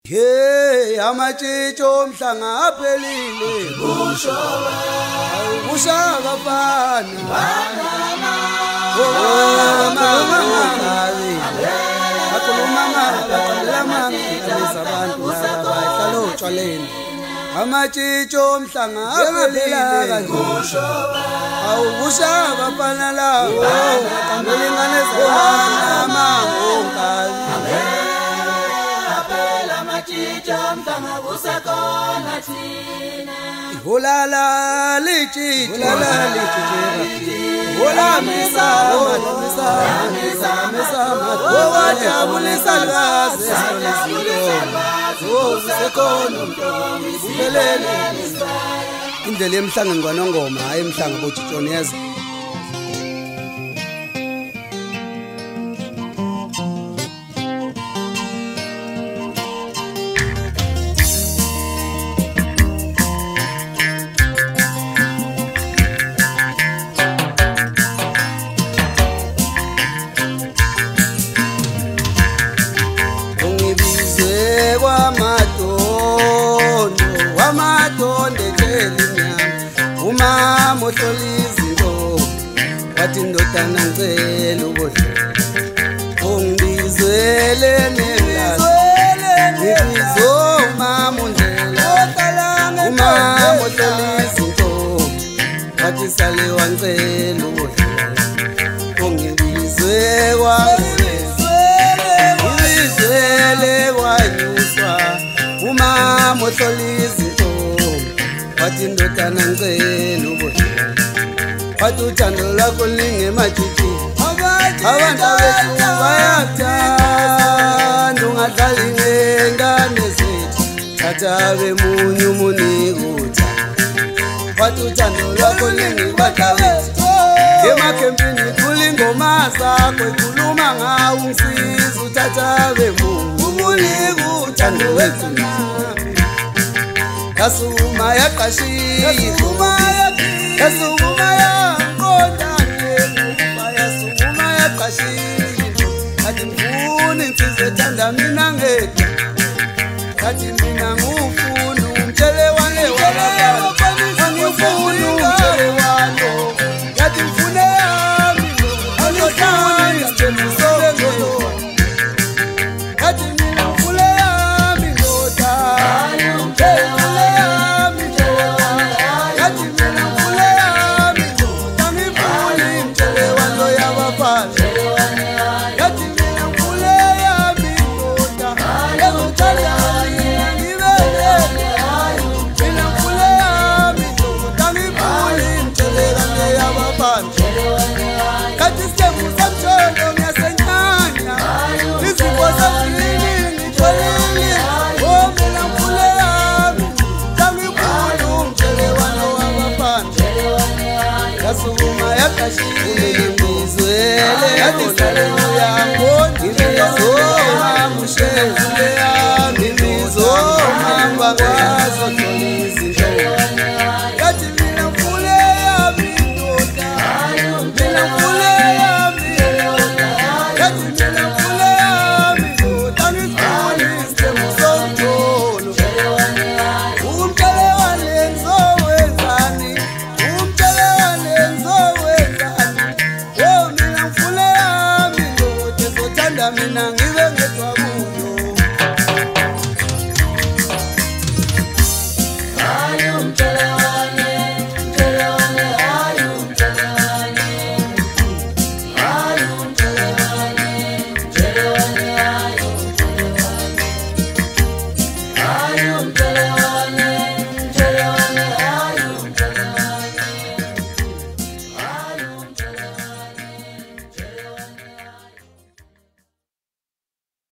Hey amatshitshi omhlanga aphelile kushoba awukushaka bafana mama akhuluma abantu labahlala utshwaleni amatshitshi omhlanga aphelile kushoba awukushaka bafana lawo aqambelingane zama onkazi Holala lichi Hola misa wajabulisa lwazi indlela yemhlanga ngwanongoma hayi emhlanga boJoni yazi Umama ohlolizinto wathi ndodana ngicela ubodlela ungibizele nemlazi ngibizo umama undlela umama ohlolizinto wathi sale wangicela ubodlela ungibizwe ngibizele kwanyuswa umama ohlolizinto wathi ndodana ngicela ubodlela wathi uthando lwakho lingematshitshi abantu bethu bayathanda ungadlali ngengane zethu thatha bemunye umunike uthando wathi uthando lwakho lingematshitshi emakhempini kulingoma zakho ekhuluma ngawo ungisiza uthatha bemunye umunike uthando wethu Yasuma yaqashile Yasuma yaqondane Yasuma yaqashile Kathi ngifuna insizwe ethanda mina ngedwa Kathi mina ngufuna umtshele wane wabafana Angifuni umtshele wano Kathi ngifune yami Angifuni isithembiso ngelo Kathi mina ngifune yami ndoda Yasuma yaqashile